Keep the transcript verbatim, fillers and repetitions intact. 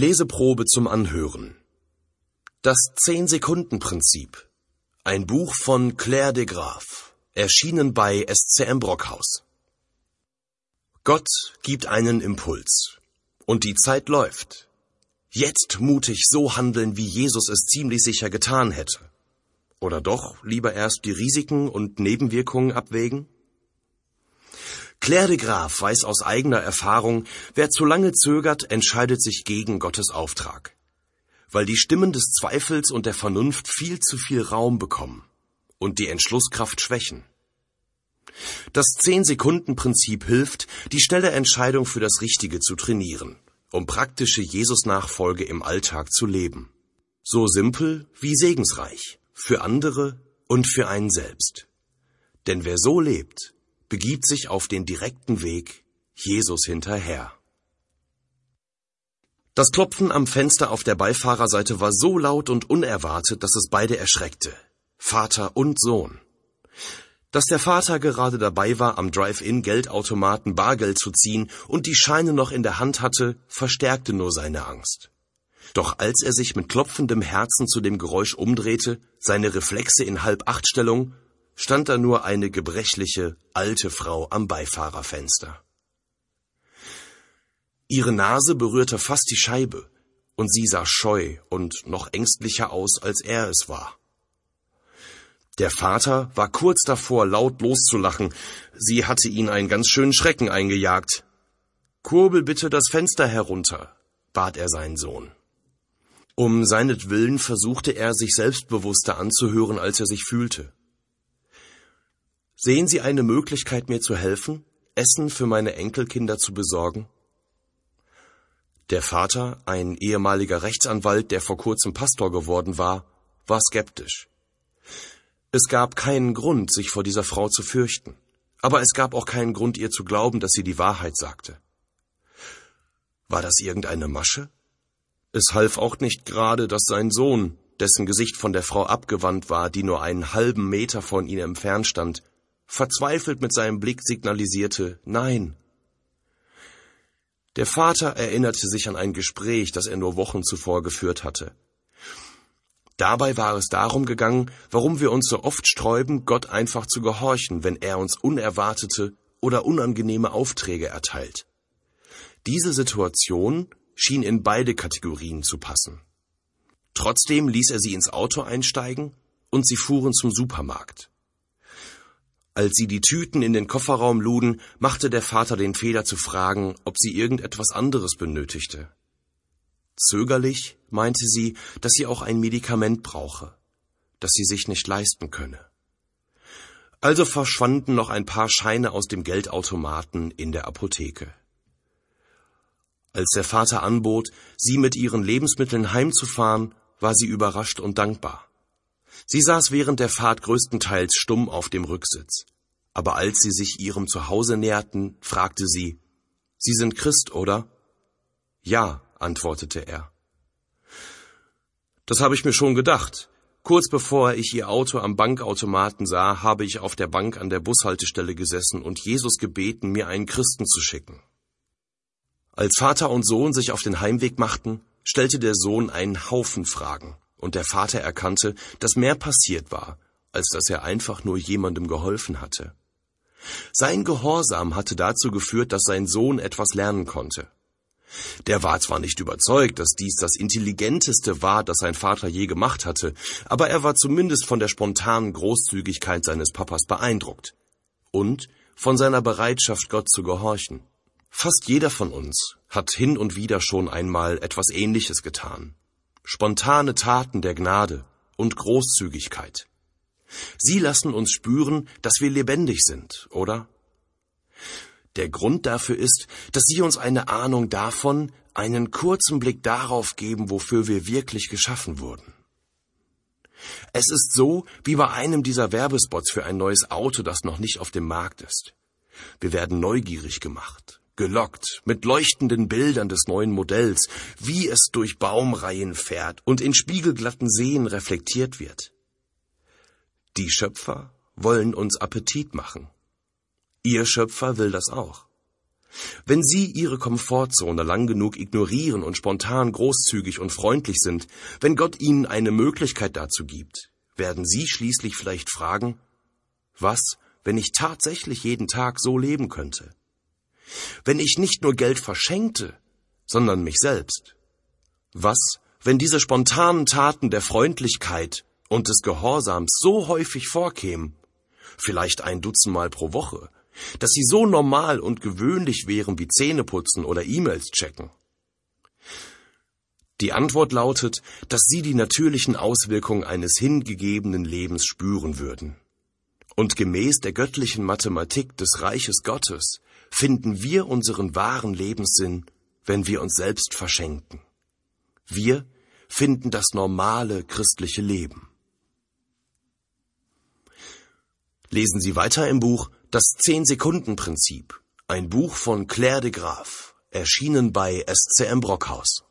Leseprobe zum Anhören. Das Zehn-Sekunden-Prinzip. Ein Buch von Claire de Graaf, erschienen bei S C M Brockhaus. Gott gibt einen Impuls. Und die Zeit läuft. Jetzt mutig so handeln, wie Jesus es ziemlich sicher getan hätte. Oder doch lieber erst die Risiken und Nebenwirkungen abwägen? Claire de Graaf weiß aus eigener Erfahrung, wer zu lange zögert, entscheidet sich gegen Gottes Auftrag. Weil die Stimmen des Zweifels und der Vernunft viel zu viel Raum bekommen und die Entschlusskraft schwächen. Das Zehn-Sekunden-Prinzip hilft, die schnelle Entscheidung für das Richtige zu trainieren, um praktische Jesus-Nachfolge im Alltag zu leben. So simpel wie segensreich, für andere und für einen selbst. Denn wer so lebt, begibt sich auf den direkten Weg Jesus hinterher. Das Klopfen am Fenster auf der Beifahrerseite war so laut und unerwartet, dass es beide erschreckte, Vater und Sohn. Dass der Vater gerade dabei war, am Drive-In-Geldautomaten Bargeld zu ziehen und die Scheine noch in der Hand hatte, verstärkte nur seine Angst. Doch als er sich mit klopfendem Herzen zu dem Geräusch umdrehte, seine Reflexe in Halb-Acht-Stellung, stand da nur eine gebrechliche, alte Frau am Beifahrerfenster. Ihre Nase berührte fast die Scheibe, und sie sah scheu und noch ängstlicher aus, als er es war. Der Vater war kurz davor, laut loszulachen. Sie hatte ihn einen ganz schönen Schrecken eingejagt. »Kurbel bitte das Fenster herunter«, bat er seinen Sohn. Um seinetwillen versuchte er, sich selbstbewusster anzuhören, als er sich fühlte. »Sehen Sie eine Möglichkeit, mir zu helfen, Essen für meine Enkelkinder zu besorgen?« Der Vater, ein ehemaliger Rechtsanwalt, der vor kurzem Pastor geworden war, war skeptisch. Es gab keinen Grund, sich vor dieser Frau zu fürchten, aber es gab auch keinen Grund, ihr zu glauben, dass sie die Wahrheit sagte. War das irgendeine Masche? Es half auch nicht gerade, dass sein Sohn, dessen Gesicht von der Frau abgewandt war, die nur einen halben Meter von ihm entfernt stand, verzweifelt mit seinem Blick signalisierte, nein. Der Vater erinnerte sich an ein Gespräch, das er nur Wochen zuvor geführt hatte. Dabei war es darum gegangen, warum wir uns so oft sträuben, Gott einfach zu gehorchen, wenn er uns unerwartete oder unangenehme Aufträge erteilt. Diese Situation schien in beide Kategorien zu passen. Trotzdem ließ er sie ins Auto einsteigen und sie fuhren zum Supermarkt. Als sie die Tüten in den Kofferraum luden, machte der Vater den Fehler zu fragen, ob sie irgendetwas anderes benötigte. Zögerlich meinte sie, dass sie auch ein Medikament brauche, das sie sich nicht leisten könne. Also verschwanden noch ein paar Scheine aus dem Geldautomaten in der Apotheke. Als der Vater anbot, sie mit ihren Lebensmitteln heimzufahren, war sie überrascht und dankbar. Sie saß während der Fahrt größtenteils stumm auf dem Rücksitz. Aber als sie sich ihrem Zuhause näherten, fragte sie, »Sie sind Christ, oder?« »Ja«, antwortete er. »Das habe ich mir schon gedacht. Kurz bevor ich Ihr Auto am Bankautomaten sah, habe ich auf der Bank an der Bushaltestelle gesessen und Jesus gebeten, mir einen Christen zu schicken.« Als Vater und Sohn sich auf den Heimweg machten, stellte der Sohn einen Haufen Fragen. Und der Vater erkannte, dass mehr passiert war, als dass er einfach nur jemandem geholfen hatte. Sein Gehorsam hatte dazu geführt, dass sein Sohn etwas lernen konnte. Der war zwar nicht überzeugt, dass dies das Intelligenteste war, das sein Vater je gemacht hatte, aber er war zumindest von der spontanen Großzügigkeit seines Papas beeindruckt und von seiner Bereitschaft, Gott zu gehorchen. Fast jeder von uns hat hin und wieder schon einmal etwas Ähnliches getan. Spontane Taten der Gnade und Großzügigkeit. Sie lassen uns spüren, dass wir lebendig sind, oder? Der Grund dafür ist, dass sie uns eine Ahnung davon, einen kurzen Blick darauf geben, wofür wir wirklich geschaffen wurden. Es ist so, wie bei einem dieser Werbespots für ein neues Auto, das noch nicht auf dem Markt ist. Wir werden neugierig gemacht. Gelockt mit leuchtenden Bildern des neuen Modells, wie es durch Baumreihen fährt und in spiegelglatten Seen reflektiert wird. Die Schöpfer wollen uns Appetit machen. Ihr Schöpfer will das auch. Wenn Sie Ihre Komfortzone lang genug ignorieren und spontan großzügig und freundlich sind, wenn Gott Ihnen eine Möglichkeit dazu gibt, werden Sie schließlich vielleicht fragen, was, wenn ich tatsächlich jeden Tag so leben könnte? Wenn ich nicht nur Geld verschenkte, sondern mich selbst? Was, wenn diese spontanen Taten der Freundlichkeit und des Gehorsams so häufig vorkämen, vielleicht ein Dutzend Mal pro Woche, dass sie so normal und gewöhnlich wären wie Zähneputzen oder E-Mails checken? Die Antwort lautet, dass Sie die natürlichen Auswirkungen eines hingegebenen Lebens spüren würden. Und gemäß der göttlichen Mathematik des Reiches Gottes finden wir unseren wahren Lebenssinn, wenn wir uns selbst verschenken. Wir finden das normale christliche Leben. Lesen Sie weiter im Buch Das Zehn-Sekunden-Prinzip, ein Buch von Claire de Graaf, erschienen bei S C M Brockhaus.